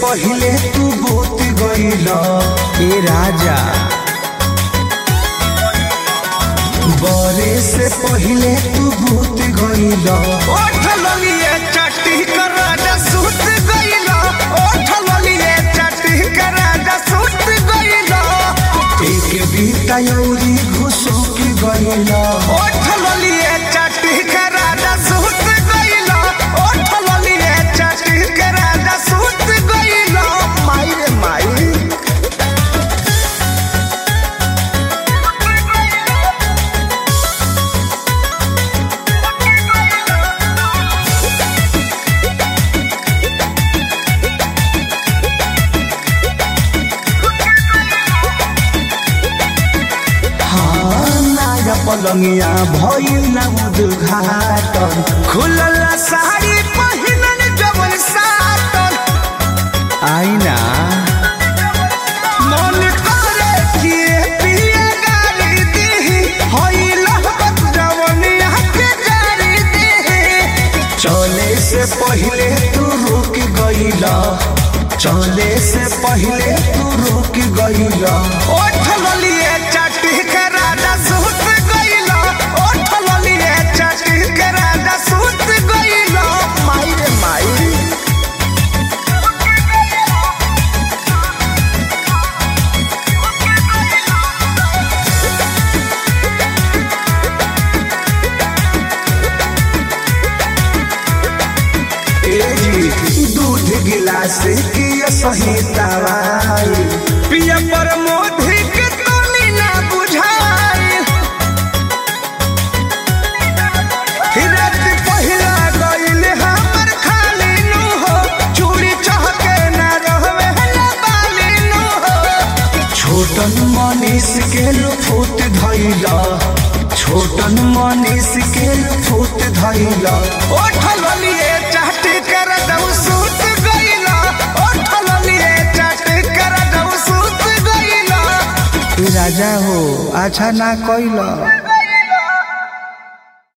पहले तू भूत गइला ए राजा, बरे से पहले तू भूत गइला। ओठल लिए चट्टी कर राजा सूत गइला, ओठल लिए चट्टी कर राजा सूत गइला। एक बीता यौरी घुसुक गइला, ओठल लिए चट्टी कर राजा सूत गइला, ओठल लिए चट्टी कर राजा सूत गइला। माई रे माई पलंगिया भइल उद्घाटन, खुलल साड़ी पहिनन जवन साटन। आईना मन करे कि पिया गाली दी, होइल जवनिया के जारी दी। चले से पहले तू रुक गइला, चले से पहले तू रुक गइला। ओठल लिए चट्टी के राजा सूत गइला, ओठल लिए चट्टी के राजा सूत गइला। माई रे माई दूध गिलास की सही दवाई, पिया पर मोधी के तोनी ना बुझाई। रात पहिला गइल हमर खाली नु हो, चूड़ी चहके ना रहवे ना बाली नु हो। छोटन मनीष के लुफुत धइला, छोटन मनीष के लुफुत धइला। ओठल लिए चाटी कर दऊ सूत गइला, ओठल लिए चाटी कर दऊ सूत गइला। राजा हो अच्छा ना कइला।